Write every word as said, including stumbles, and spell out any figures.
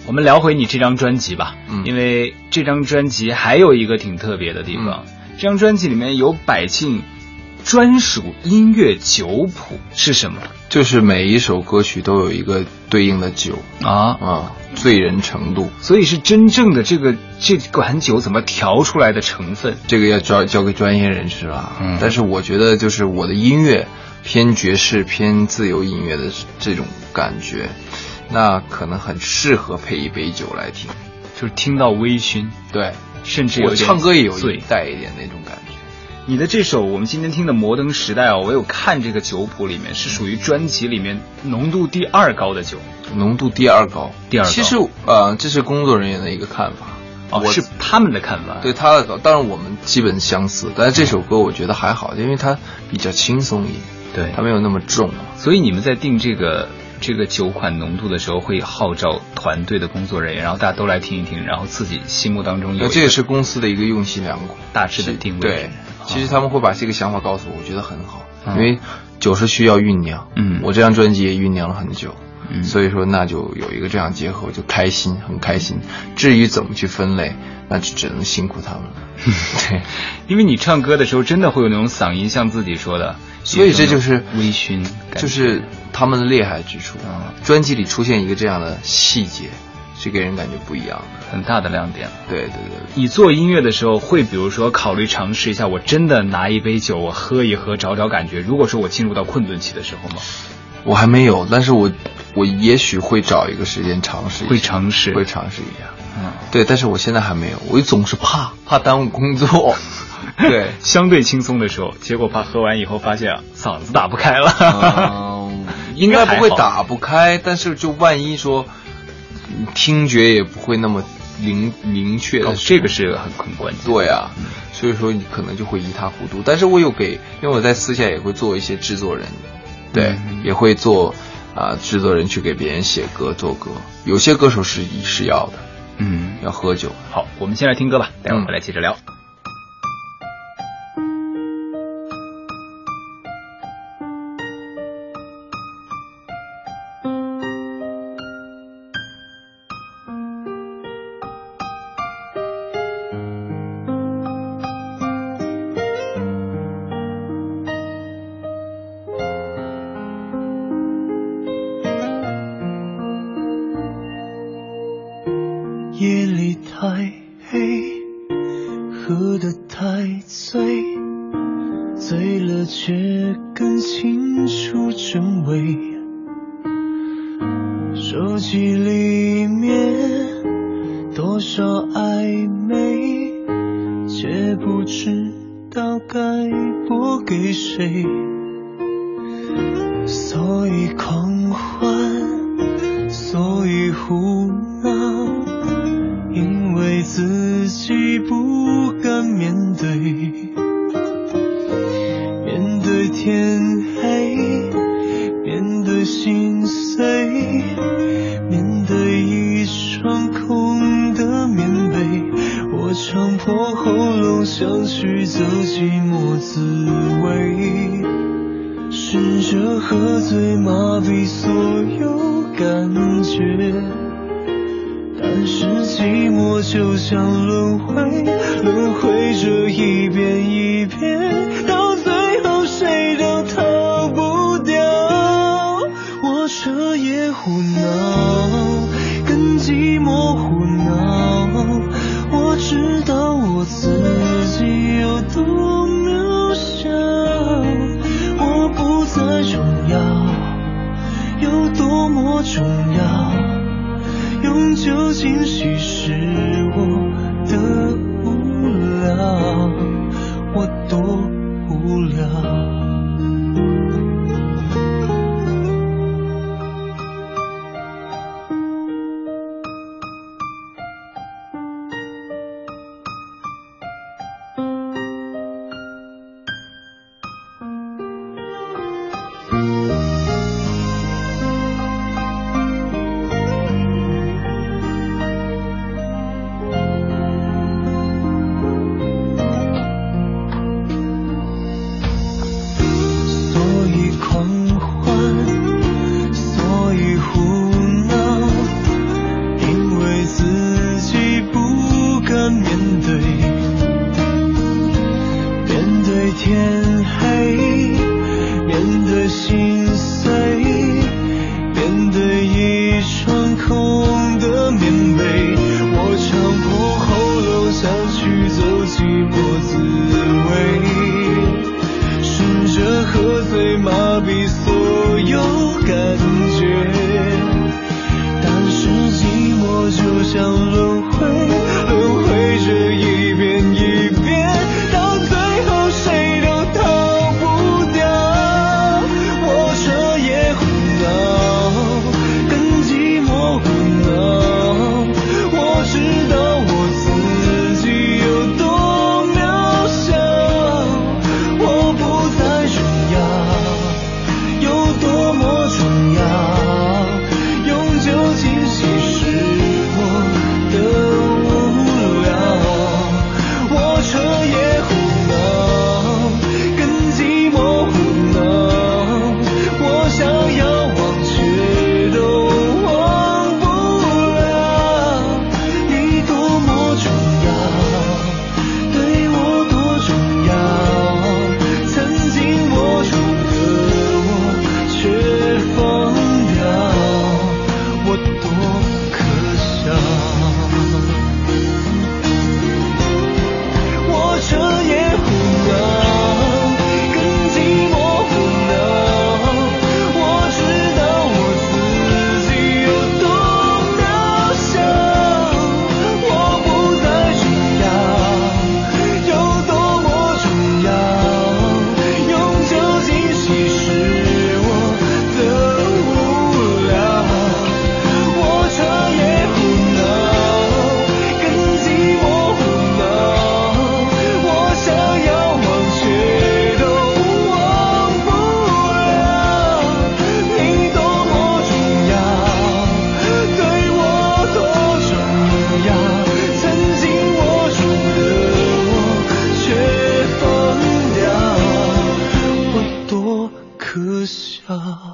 我们聊回你这张专辑吧， 嗯， 因为这张专辑还有一个挺特别的地方，嗯，这张专辑里面有百庆专属音乐酒谱，是什么？ 就是每一首歌曲都有一个对应的酒啊啊，醉人程度， 所以是真正的这个这款酒怎么调出来的成分， 这个要交交给专业人士了。嗯，但是我觉得就是我的音乐偏爵士、偏自由音乐的这种感觉，那可能很适合配一杯酒来听， 就是听到微醺， 对， 甚至有我唱歌也有醉带一点那种感觉。 你的这首我们今天听的《摩登时代》哦，我有看这个酒谱里面是属于专辑里面浓度第二高的酒， 浓度第二高， 第二高。 其实呃，这是工作人员的一个看法， 哦，是他们的看法， 对他的高，当然我们基本相似，但是这首歌我觉得还好，因为它比较轻松一点， 对， 它没有那么重。 所以你们在定这个这个酒款浓度的时候，会号召团队的工作人员，然后大家都来听一听，然后自己心目当中有， 这也是公司的一个用心良苦， 大致的定位。 对，其实他们会把这个想法告诉我，我觉得很好，嗯，因为酒是需要酝酿，嗯，我这张专辑也酝酿了很久，嗯，所以说那就有一个这样结合，就开心，很开心。至于怎么去分类，那就只能辛苦他们了。对， 因为你唱歌的时候真的会有那种嗓音，像自己说的， 所以这就是微醺， 就是他们的厉害之处。嗯，专辑里出现一个这样的细节，是给人感觉不一样的， 很大的亮点。 对对对。 你做音乐的时候，会比如说考虑尝试一下，我真的拿一杯酒，我喝一喝，找找感觉。如果说我进入到困顿期的时候吗？ 我还没有，但是我我也许会找一个时间尝试一下， 会尝试， 会尝试一下。嗯，对，但是我现在还没有，我总是怕怕耽误工作。对， 相对轻松的时候，结果怕喝完以后发现嗓子打不开了。 嗯，应该不会打不开，但是就万一说听觉也不会那么明明确的， 哦，这个是很很关键。 对啊，嗯，所以说你可能就会一塌糊涂。但是我有给，因为我在私下也会做一些制作人，对，嗯，也会做啊，呃、制作人去给别人写歌做歌。有些歌手是是要的，嗯，要喝酒。 好，我们先来听歌吧，待会儿回来接着聊。嗯夜里太黑，喝得太醉，醉了却更清楚真伪。手机里面多少暧昧，却不知道该拨给谁。所以狂欢，所以胡闹，因为自己不敢面对，面对天黑，面对心碎，面对一双空的棉被，我强迫喉咙想去走寂寞滋味，试着喝醉麻痹所有感觉，但是寂寞就像轮回，轮回着一遍一遍，到最后谁都逃不掉。我彻夜胡闹，跟寂寞胡闹，我知道我自己有多渺小，我不再重要，有多么重要，用酒精稀释我的无聊，我多无聊。所以自己不敢面对，面对天黑，面对心碎，面对一双空的棉被，我强迫喉咙想去走寂寞滋味，试着喝醉麻痹所有感觉，但是寂寞就像轮回，轮回着一遍一遍，到最后谁都逃不掉。我彻夜胡闹，跟寂寞胡闹，我知道我自己有多渺小，我不再重要，有多么重要，用酒精稀释我的无聊。我彻夜胡闹，跟寂寞胡闹，我想要忘却都忘不了。你多么重要，对我多重要，曾经播种的我却放掉，我多可笑。我彻夜胡闹，跟寂寞胡闹，我知道我自己有多渺小，我不再重要，有多么重要，用酒精稀释我的无聊。我彻夜胡闹，跟寂寞胡闹，我想要忘却都忘不了。你多么重要，对我多重要，曾经播种的我却放掉，我多可笑。